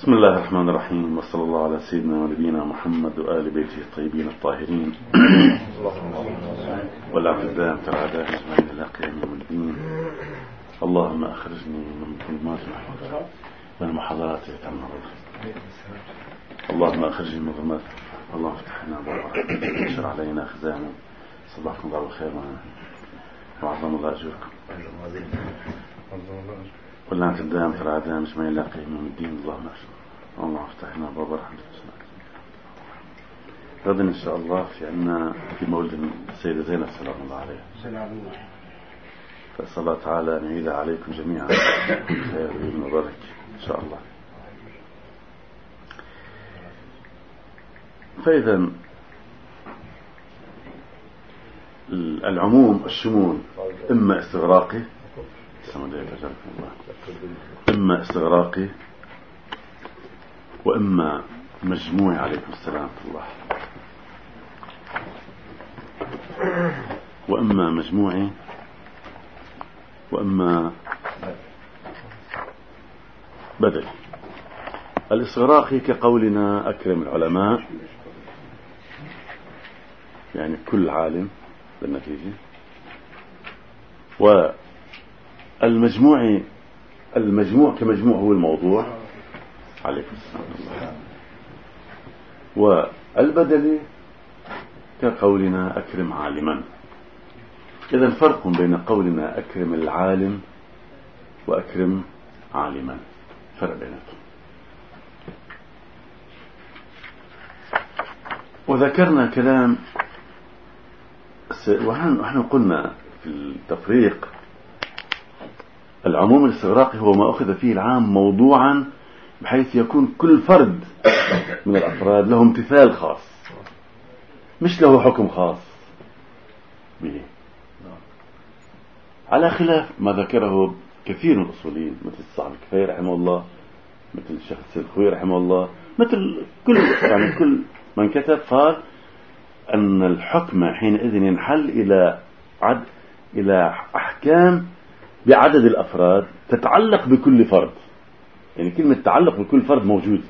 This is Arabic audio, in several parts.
بسم الله الرحمن الرحيم، وصلى الله على سيدنا ونبينا محمد وآل بيته الطيبين الطاهرين والأعزاء الأعداء أجمعين إلى قيام يوم الدين. اللهم أخرجني من ظلمات الحضارات والمحاضرات التمرد. اللهم أخرجني من ظلمات، اللهم افتح لنا أبواب رحمتك وانشر علينا خزائنك. صباحكم الله بالخير وعظم الله أجركم واللعنة الدائمة في الأعداء أجمعين إلى قيام يوم الدين. اللهم افتح لنا أبواب رحمتك. غدا إن شاء الله في مولد السيدة زينب سلام الله عليها، فأسأل الله تعالى أن يعيد عليكم جميعا خير وبركة إن شاء الله. فإذا العموم الشمول إما استغراقي، إما استغراقي وإما مجموعي عليكم السلام الله، وإما مجموعي وإما بدل. الاستغراقي كقولنا أكرم العلماء، يعني كل عالم بالنتيجة. المجموع كمجموع هو الموضوع عليكم السلام الله. والبدل كقولنا أكرم عالما. إذا فرق بين قولنا أكرم العالم وأكرم عالما، فرق بينهم. وذكرنا كلام ونحن قلنا في التفريق العموم الاستغراقي هو ما أخذ فيه العام موضوعا بحيث يكون كل فرد من الأفراد له امتثال خاص، مش له حكم خاص به، على خلاف ما ذكره كثير من الأصوليين مثل صاحب الكفاية رحمه الله، مثل الشيخ السيد الخوي رحمه الله، مثل كل من كتب قال أن الحكم حينئذ ينحل إلى أحكام بعدد الأفراد تتعلق بكل فرد، يعني كلمة تعلق بكل فرد موجود.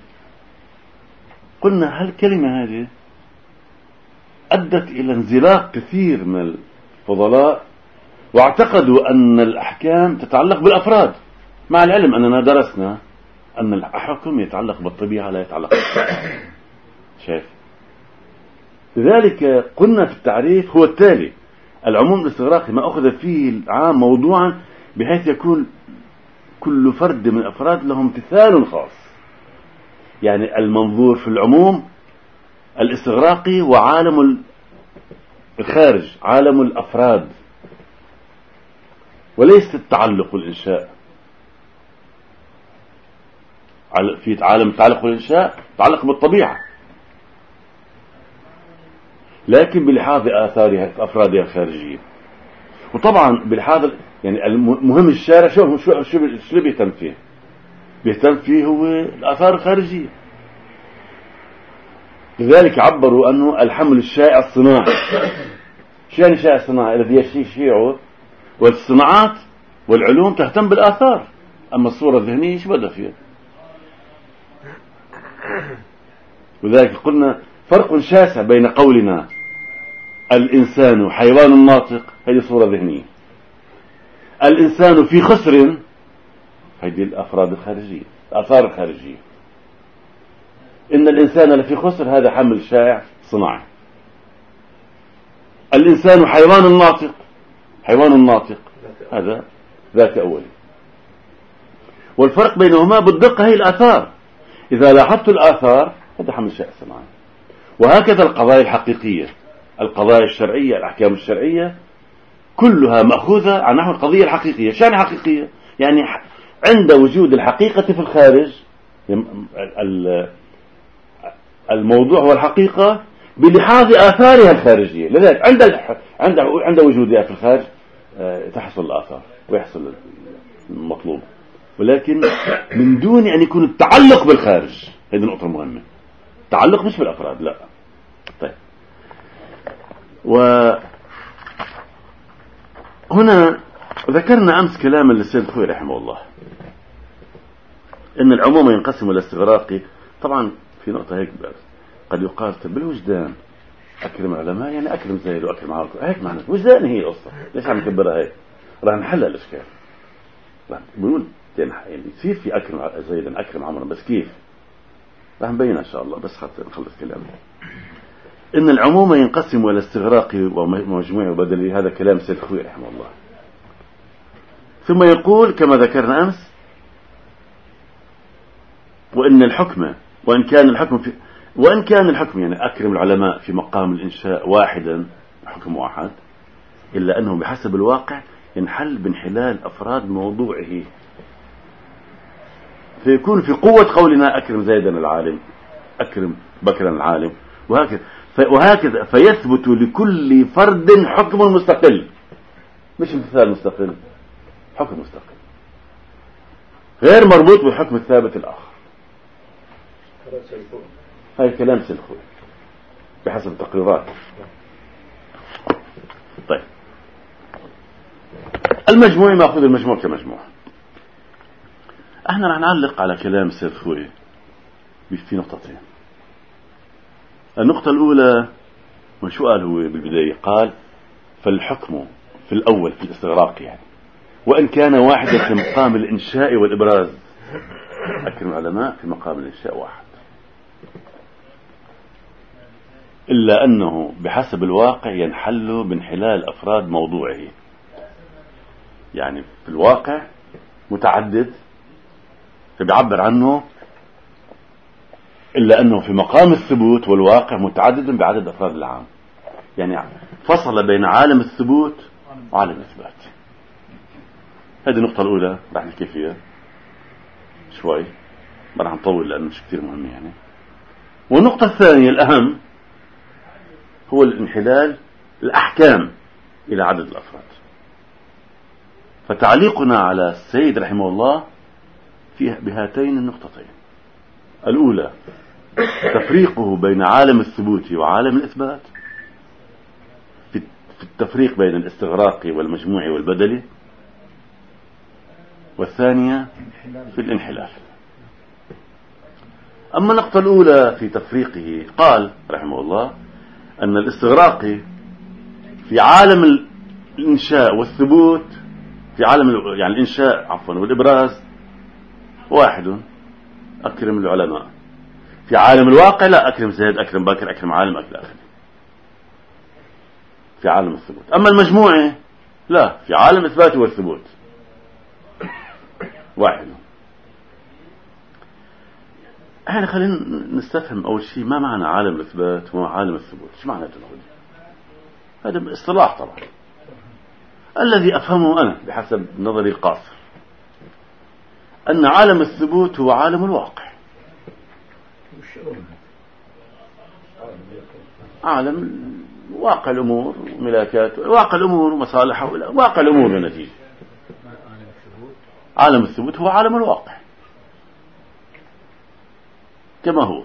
قلنا هالكلمة هذه أدت إلى انزلاق كثير من الفضلاء واعتقدوا أن الأحكام تتعلق بالأفراد، مع العلم أننا درسنا أن الحكم يتعلق بالطبيعة لا يتعلق بالطبيعة. شايف؟ لذلك قلنا في التعريف هو التالي: العموم الاستغراقي ما أخذ فيه العام موضوعا بحيث يكون كل فرد من الأفراد له امتثال خاص. يعني المنظور في العموم الاستغراقي وعالم الخارج، عالم الأفراد، وليس التعلق والإنشاء. في عالم التعلق والإنشاء تعلق بالطبيعة، لكن بلحاظ آثارها أفرادها الخارجية. وطبعا بلحاظ يعني المهم الشارع شو بيهتم فيه؟ بيهتم فيه هو الآثار الخارجية. لذلك عبروا أنه الحمل الشائع الصناعي. شو يعني شائع الصناعي؟ الذي يشيعه. والصناعات والعلوم تهتم بالآثار، أما الصورة الذهنية شو بدها فيها؟ وذلك قلنا فرق شاسع بين قولنا الإنسان حيوان ناطق، هذه صورة ذهنية. الإنسان في خسر، هذه الأفراد الخارجية، الآثار الخارجية. إن الإنسان لفي خسر، هذا حمل شائع صناعي. الإنسان حيوان ناطق، حيوان ناطق هذا ذات أولي. والفرق بينهما بالدقة هي الآثار. إذا لاحظت الآثار هذا حمل شائع صناعي. وهكذا القضايا الحقيقية، القضايا الشرعية، الأحكام الشرعية كلها مأخوذة عن نحو القضية الحقيقية. شان حقيقية؟ يعني عند وجود الحقيقة في الخارج، الموضوع هو الحقيقة بلحاظ آثارها الخارجية. لذلك عند وجودها في الخارج تحصل الآثار ويحصل المطلوب، ولكن من دون أن يكون التعلق بالخارج. هذه النقطة المهمة، التعلق مش بالأفراد، لا. طيب، وهنا ذكرنا أمس كلام السيد الخوي رحمه الله، إن العموم ينقسم إلى استغراقي. طبعا في نقطة هيك قد يقال بالوجدان أكرم العلماء يعني أكرم زيد وأكرم عاقل، هيك معنى وجدان هي أصلا. ليش عم نكبرها هيك؟ راح نحل الإشكال. بنقول يعني يصير في أكرم زيدا أكرم عمرا، بس كيف؟ راح نبينها إن شاء الله، بس حتى نخلص كلامنا. إن العموم ينقسم إلى استغراقي ومجموعي وبدلي، هذا كلام سيد خوي رحمه الله. ثم يقول كما ذكرنا أمس: وإن الحكم وإن كان الحكم يعني أكرم العلماء في مقام الإنشاء واحدا، حكم واحد، إلا أنه بحسب الواقع ينحل بانحلال أفراد موضوعه، فيكون في قوة قولنا أكرم زيدا العالم، أكرم بكرا العالم، وهكذا فيثبت لكل فرد حكم مستقل، مش مثال مستقل، حكم مستقل غير مربوط بالحكم الثابت الآخر. هاي كلام سلخوي بحسب التقريرات. طيب المجموع ماخذ المجموع كمجموع. احنا رح نعلق على كلام سلخوي في نقطتين. النقطة الأولى وشو قال هو بالبداية؟ قال: فالحكم في الأول في الاستغراق يعني وإن كان واحدا في مقام الإنشاء والإبراز، أكرم العلماء في مقام الإنشاء واحد، إلا أنه بحسب الواقع ينحل بانحلال أفراد موضوعه، يعني في الواقع متعدد فبيعبر عنه، إلا أنه في مقام الثبوت والواقع متعدد بعدد أفراد العام، يعني فصل بين عالم الثبوت وعالم الإثبات. هذه النقطة الأولى رح نحكي فيها شوي، ما رح نطول لأنه مش كتير مهم يعني. والنقطة الثانية الأهم هو الانحلال الأحكام إلى عدد الأفراد. فتعليقنا على السيد رحمه الله بهاتين النقطتين: الأولى تفريقه بين عالم الثبوت وعالم الإثبات، في التفريق بين الاستغراقي والمجموعي والبدلي، والثانية في الانحلال. أما النقطة الأولى في تفريقه، قال رحمه الله أن الاستغراقي في عالم الإنشاء والثبوت، في عالم يعني الإنشاء عفوا والإبراز واحد، أكرم العلماء. في عالم الواقع لا، أكرم زيد أكرم بكر أكرم عالم أكرم آخر في عالم الثبوت. أما المجموعة لا، في عالم الإثبات والثبوت واحد. احنا خلينا نستفهم أول شيء ما معنى عالم الإثبات وما عالم الثبوت، شو معنى هذا اصطلاح طبعا. الذي أفهمه أنا بحسب نظري القاصر أن عالم الثبوت هو عالم الواقع، عالم واقع الأمور وملاكات، واقع الأمور ومصالحها، واقع الأمور والنتيجة. عالم الثبوت هو عالم الواقع كما هو.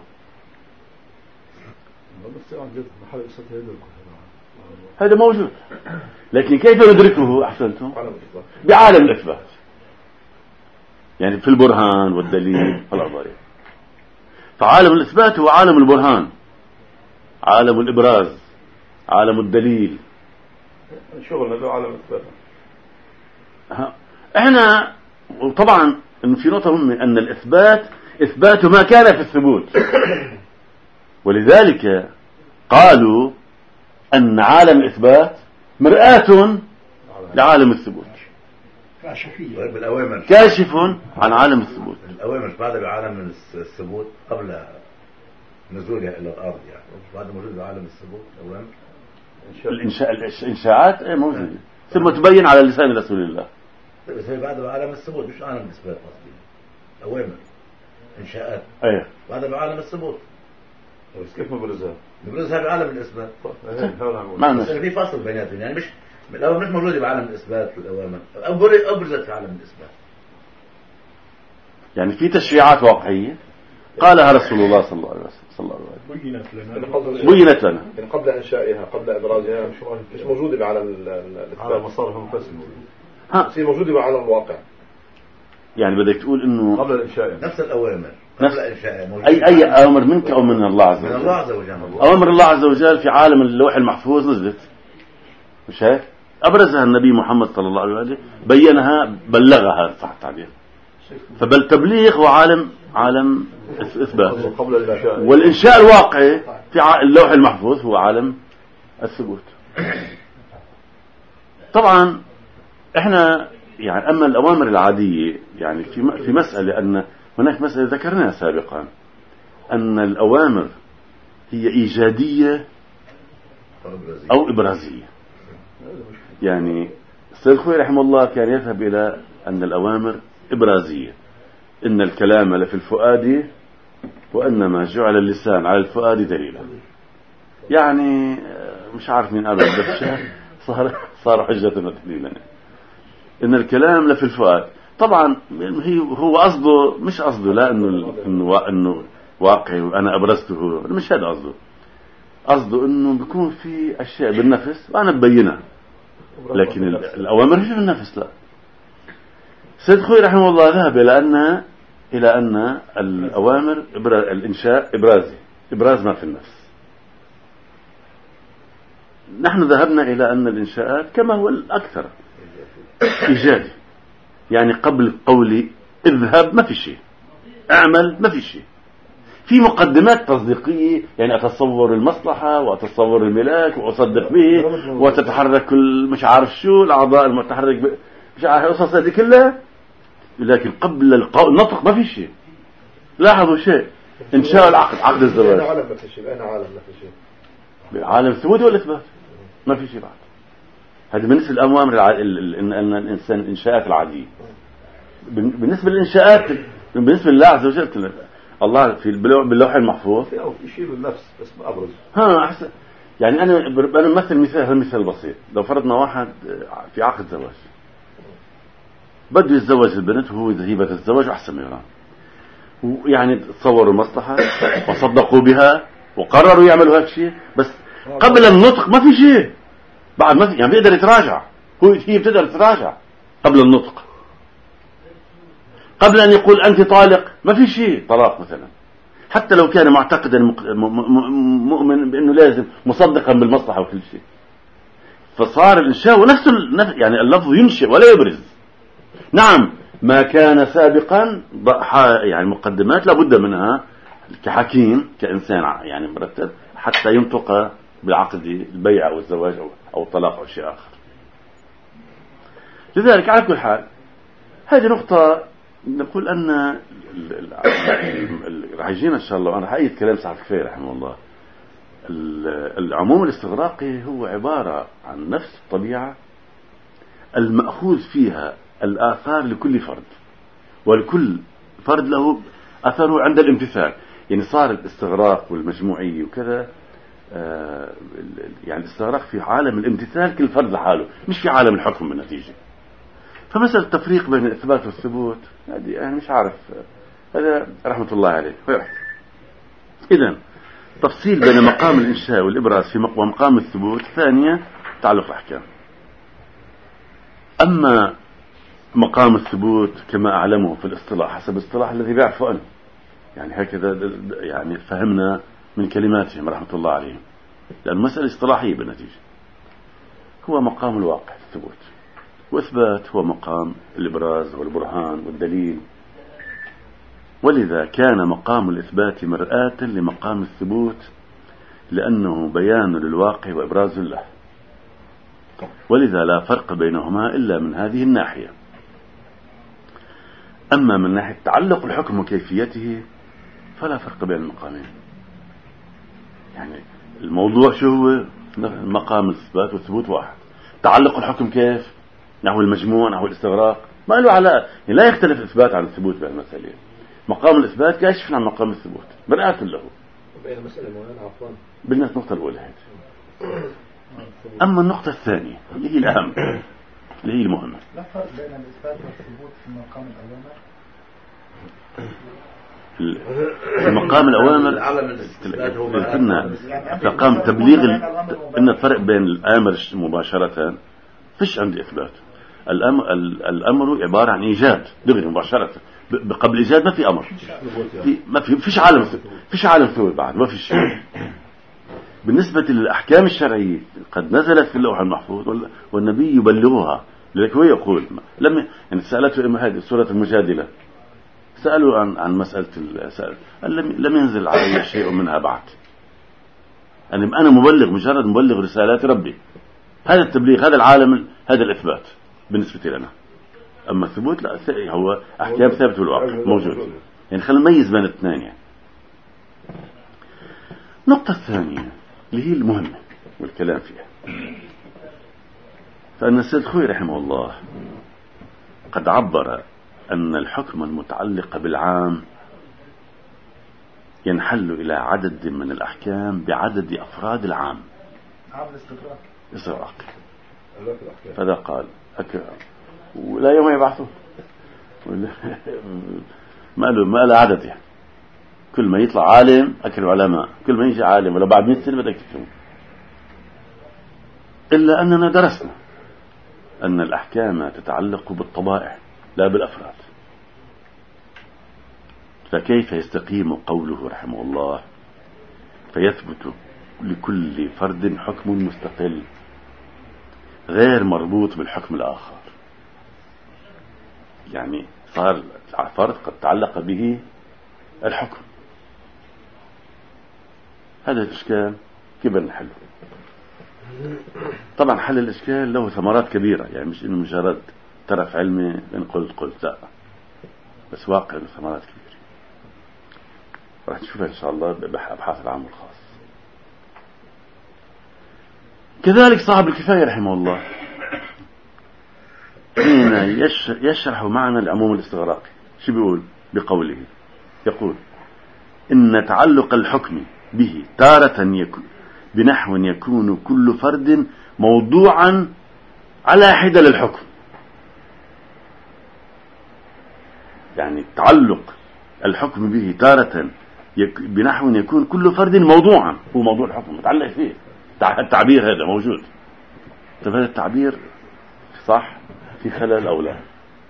هذا موجود، لكن كيف ندركه؟ أحسنتم، بعالم الإثبات، يعني في البرهان والدليل والأضرار. فعالم الإثبات هو عالم البرهان، عالم الإبراز، عالم الدليل، شغلنا له عالم الإثبات. احنا وطبعا إنه في نقطة مهمة، أن الإثبات إثبات ما كان في الثبوت، ولذلك قالوا أن عالم الإثبات مرآة لعالم الثبوت، كاشف عن عالم الثبوت. الأوامر مش بعد بعالم الثبوت قبل نزولها إلى الأرض، يعني مش بعد موجود بعالم الثبوت الأوامر. الإنشاءات موجودة ثم تبين على لسان رسول الله، بس هي بعد بعالم الثبوت مش عالم الإثبات قصدي. أوامر إنشاءات بعد بعالم الثبوت. كيف نبرزها؟ نبرزها بعالم الإثبات. بس في فصل بيناتهم، يعني مش الأوامر مش موجودة بعالم الإثبات، الأوامر أبرزت في عالم الإثبات. يعني في تشريعات واقعية قالها رسول الله صلى الله عليه وسلم، بينت لنا يعني قبل إنشائها قبل إبرازها مش موجودة بعالم الإثبات، مصارها منقسمة، هي موجودة بعالم الواقع. يعني بدك تقول إنه قبل الإنشاء نفس الأوامر نفس الإنشاء أي أوامر منك أو من الله عز من وجل. الله عز وجل. أوامر الله عز وجل في عالم اللوح المحفوظ نزلت، مش هيك؟ أبرزها النبي محمد صلى الله عليه وسلم، بينها، بلغها صح التعبير. فبل تبليغ هو عالم إثبات، قبل الإنشاء. والإنشاء الواقعي في اللوح المحفوظ هو عالم الثبوت. طبعا احنا يعني اما الأوامر العادية يعني في مسألة، أن هناك مسألة ذكرناها سابقا، أن الأوامر هي إيجادية أو إبرازية. يعني السيد الخوئي رحمه الله كان يذهب إلى أن الأوامر إبرازية، إن الكلام لفي الفؤاد وأنما جعل اللسان على الفؤاد دليلا. يعني مش عارف مين قال الدفشة، صار حجة ودليلا، إن الكلام لفي الفؤاد. طبعا هو قصده، مش قصده لا إنه واقعي وأنا أبرزته، مش هذا قصده. قصده إنه بيكون في أشياء بالنفس وأنا ببينها، لكن الأوامر مش بالنفس. لا، سيد خوي رحمه الله ذهب إلى أن الأوامر الإنشاء إبراز ما في النفس. نحن ذهبنا إلى أن الإنشاءات كما هو الأكثر إيجادي، يعني قبل قولي اذهب ما في شيء، اعمل ما في شيء، في مقدمات تصديقية، يعني أتصور المصلحة وأتصور الملاك وأصدق به وتتحرك مش عارف شو الأعضاء المتحرك مش عارف القصص هذه كلها، لكن قبل النطق ما في شيء. لاحظوا شيء، إنشاء العقد، عقد الزواج، عالم ما في شيء، أنا عالم ما في شيء، عالم ثبوت ولا إثبات ما في شيء بعد. هذه بالنسبة للأوامر أن الإنسان الإنشاءات العادية. بالنسبة للإنشاءات بالنسبة لله عز وجل، الله في باللوح المحفوظ في شيء بالنفس بس ما أبرز. أحسن. يعني أنا بمثل مثال بسيط. لو فرضنا واحد في عقد زواج، بده يتزوج البنت وهو ذهيبة الزواج وأحسن من يرام، ويعني تصوروا المصلحة وصدقوا بها وقرروا يعملوا هذا الشيء، بس قبل النطق ما في شيء بعد، ما في يعني بيقدر يتراجع، هي بتقدر تتراجع قبل النطق. قبل أن يقول أنت طالق ما في شيء طلاق مثلا، حتى لو كان معتقدا مؤمن بأنه لازم مصدقا بالمصلحة وكل شيء. فصار الإنشاء ونفس يعني اللفظ ينشئ ولا يبرز. نعم ما كان سابقا يعني مقدمات لابد منها كحكيم كإنسان يعني مرتب حتى ينطق بالعقد البيع أو الزواج أو الطلاق أو شيء آخر. لذلك على كل حال هذه نقطة نقول أن راح يجينا إن شاء الله. أنا حقيقة كلام سعد كفاية رحمه الله. العموم الاستغراقي هو عبارة عن نفس الطبيعة المأخوذ فيها الآثار لكل فرد، ولكل فرد له أثره عند الامتثال. يعني صار الاستغراق والمجموعية وكذا، يعني الاستغراق في عالم الامتثال كل فرد لحاله، مش في عالم الحكم بالنتيجة. فمثل التفريق بين الإثبات والثبوت هذه يعني مش عارف، هذا رحمة الله عليه. إذن تفصيل بين مقام الإنشاء والإبراز في مقام الثبوت. ثانية تعلق الأحكام. أما مقام الثبوت كما أعلمه في الاصطلاح حسب الاصطلاح الذي بيعرفه أنا، يعني هكذا يعني فهمنا من كلماتهم رحمة الله عليهم، لأن المسألة اصطلاحية بالنتيجة. هو مقام الواقع الثبوت، وإثبات هو مقام الإبراز والبرهان والدليل. ولذا كان مقام الإثبات مرآة لمقام الثبوت، لأنه بيان للواقع وإبراز له، ولذا لا فرق بينهما إلا من هذه الناحية. أما من ناحية تعلق الحكم وكيفيته فلا فرق بين المقامين. يعني الموضوع شو هو؟ مقام الإثبات والثبوت واحد. تعلق الحكم كيف؟ نحو المجموع، نحو الاستغراق، ما له علاقة. يعني لا يختلف الإثبات عن الثبوت بهالمسألة. مقام الإثبات كاشف عن مقام الثبوت، مرآة له. بين المسألة مولانا عفوا بالنسبة النقطة الأولى هذه. أما النقطة الثانية اللي هي الأهم اللي هي المهمة، لا فرق بين الإثبات والثبوت في مقام الأوامر. في مقام الأوامر قلنا مقام تبليغ. إن الفرق بين الآمر مباشرة فيش عندي إثبات. الأمر عبارة عن إيجاد دغري مباشرة. قبل إيجاد ما في أمر، ما فيش عالم ثوي بعد، ما فيش. بالنسبة للأحكام الشرعية قد نزلت في اللوح المحفوظ والنبي يبلغها. لذلك هو يقول يعني سألته هذه سورة المجادلة، سألوا عن مسألة لم ينزل علي شيء منها بعد. أنا مبلغ، مجرد مبلغ رسالات ربي. هذا التبليغ، هذا العالم، هذا الإثبات بالنسبة لنا. أما الثبوت لا، هو أحكام ثابتة في الواقع موجود. يعني خلينا نميز بين الاثنين. يعني النقطة الثانية اللي هي المهمة والكلام فيها، فأن السيد الخوئي رحمه الله قد عبر أن الحكم المتعلق بالعام ينحل إلى عدد من الأحكام بعدد أفراد العام. عام الاستغراق. فذا قال ولا يوم يبعثه ما له عدد. يعني كل ما يطلع عالم أكل علماء، كل ما يجي عالم ولو بعد 100 سنة بدك تفهمه. إلا أننا درسنا أن الأحكام تتعلق بالطبائع لا بالأفراد. فكيف يستقيم قوله رحمه الله فيثبت لكل فرد حكم مستقل غير مربوط بالحكم الآخر؟ يعني صار فرد قد تعلق به الحكم. هذا الإشكال كيف نحله؟ طبعا حل الإشكال له ثمرات كبيرة، يعني مش إنه مجرد طرف علمي إن قلت لا، بس واقع له ثمرات كبيرة راح نشوفها إن شاء الله بأبحاث العام والخاص. كذلك صاحب الكفاية رحمه الله حين يشرح معنى العموم الاستغراقي شو بيقول؟ بقوله يقول إن تعلق الحكم به تارة بنحو يكون كل فرد موضوعا على حدة للحكم. يعني تعلق الحكم به تارة بنحو يكون كل فرد موضوعا، هو موضوع الحكم متعلق فيه. التعبير هذا موجود. طيب هذا التعبير صح في خلل أو لا؟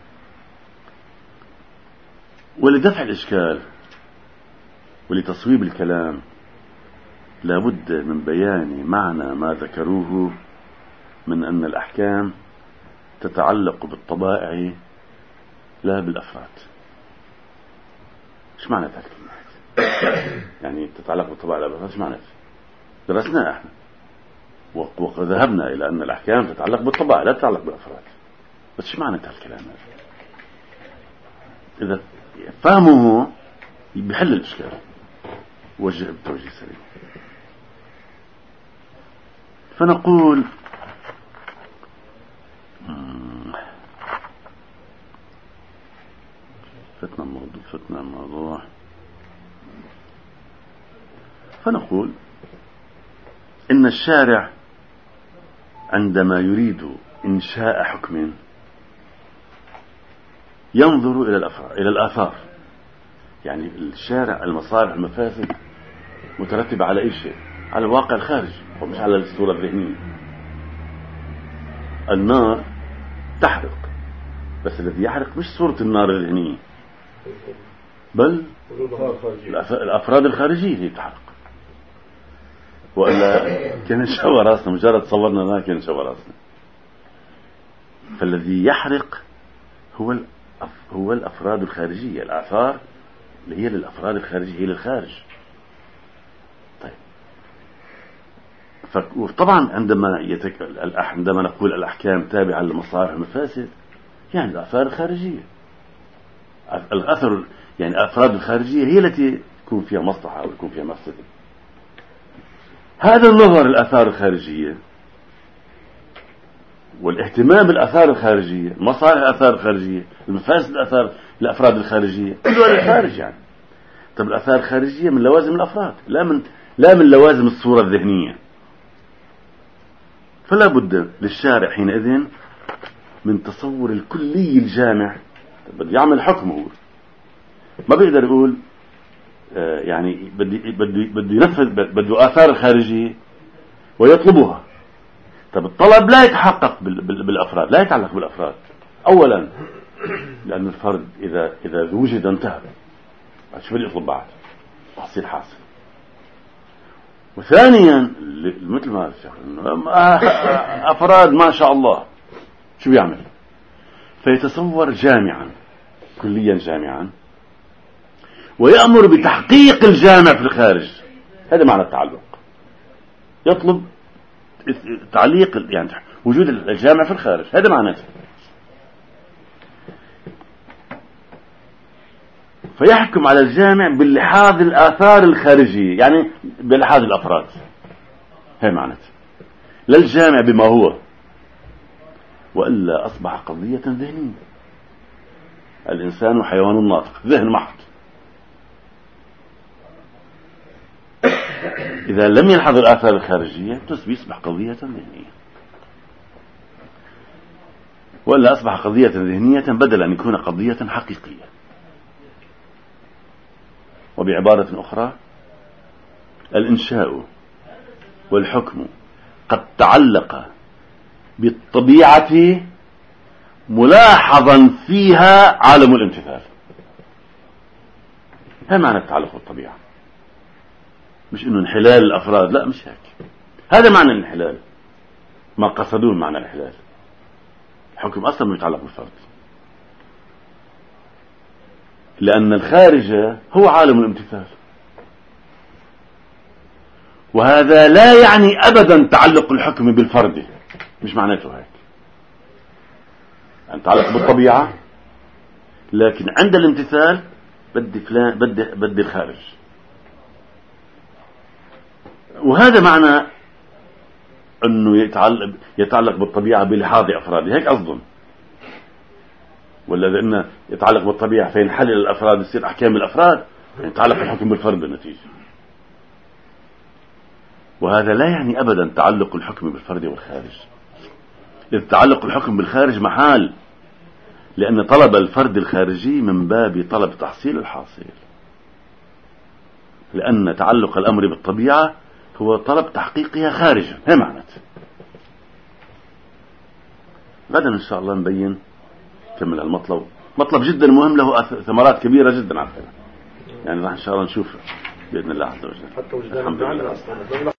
ولدفع الإشكال ولتصويب الكلام لابد من بيان معنى ما ذكروه من أن الأحكام تتعلق بالطبائع لا بالأفراد. إيش معنى ذلك؟ يعني تتعلق بالطبائع لا بالأفراد، إيش معنى؟ درسنا احنا وذهبنا إلى أن الأحكام تتعلق بالطبائع لا تتعلق بالأفراد. بس إيش معنى هالكلام هذا؟ إذا فهمه بيحل الإشكال وجه بتوجيه سليم. فنقول فتنا الموضوع فنقول إن الشارع عندما يريد إنشاء حكم ينظر إلى الآثار. يعني الشارع المصالح المفاسد مترتبة على أي شيء؟ على الواقع الخارجي ومش على الصورة الذهنية. النار تحرق، بس الذي يحرق مش صورة النار الذهنية بل الأفراد الخارجية هي تحرق. وإلا كان نشوى راسنا، مجرد صورنا ما كان نشوى راسنا. فالذي يحرق هو الأفراد الخارجية، الآثار اللي هي للأفراد الخارجية هي للخارج. طيب وطبعا عندما نقول الأحكام تابعة للمصالح والمفاسد يعني الآثار الخارجية، الأثر يعني الأفراد الخارجية هي التي يكون فيها مصلحة أو يكون فيها مفسدة. هذا النظر الآثار الخارجية والاهتمام بالآثار الخارجية، مصالح الآثار الخارجية، المفاسد الأفراد الخارجية كلها للخارج. يعني طب الآثار الخارجية من لوازم الأفراد لا من لوازم الصورة الذهنية. فلا بد للشارع حينئذ من تصور الكلي الجامع. بده يعمل حكم، هو ما بيقدر يقول يعني بده ينفذ، بده آثار الخارجية ويطلبها. طب الطلب لا يتحقق بالأفراد، لا يتعلق بالأفراد. أولا لأن الفرد إذا وجد انتهى، شو بدي يطلب بعد؟ تحصيل حاصل. وثانيا مثل ما أفراد ما شاء الله شو بيعمل؟ فيتصور جامعا كليا جامعا ويأمر بتحقيق الجامع في الخارج. هذا معنى التعلق. يطلب تعليق يعني وجود الجامع في الخارج، هذا معناته. فيحكم على الجامع باللحاظ الآثار الخارجية، يعني بلحاظ الأفراد، هي معناته، لا الجامع بما هو، وإلا أصبح قضية ذهنية. الإنسان حيوان ناطق، ذهن محض. إذا لم يلحظ الآثار الخارجية يصبح قضية ذهنية، وإلا أصبح قضية ذهنية بدل أن يكون قضية حقيقية. وبعبارة أخرى، الإنشاء والحكم قد تعلق بالطبيعة ملاحظا فيها عالم الامتثال. هذا معنى التعلق بالطبيعة، مش إنه انحلال الأفراد، لا مش هيك. هذا معنى الانحلال، ما قصدوه معنى الانحلال. الحكم أصلا يتعلق بالفرد، لأن الخارج هو عالم الامتثال، وهذا لا يعني أبدا تعلق الحكم بالفرد، مش معناته هيك. يعني تعلق بالطبيعة، لكن عند الامتثال بدي فلان، بدي الخارج. وهذا معنى أنه يتعلق بالطبيعة بلحاظ أفراد، هيك أظن. ولا لأنه يتعلق بالطبيعة فينحلل الأفراد يصير أحكام الأفراد، يعني يتعلق الحكم بالفرد بالنتيجة. وهذا لا يعني أبدا تعلق الحكم بالفرد والخارج، إذ تعلق الحكم بالخارج محال، لأن طلب الفرد الخارجي من باب طلب تحصيل الحاصل، لأن تعلق الأمر بالطبيعة هو طلب تحقيقها خارجا. هي معناته. غدا إن شاء الله نبين كمل المطلب، مطلب جدا مهم، له ثمرات كبيرة جدا على فكرة. يعني راح إن شاء الله نشوف بإذن الله عز وجل. حتى وجدان الحمد لله.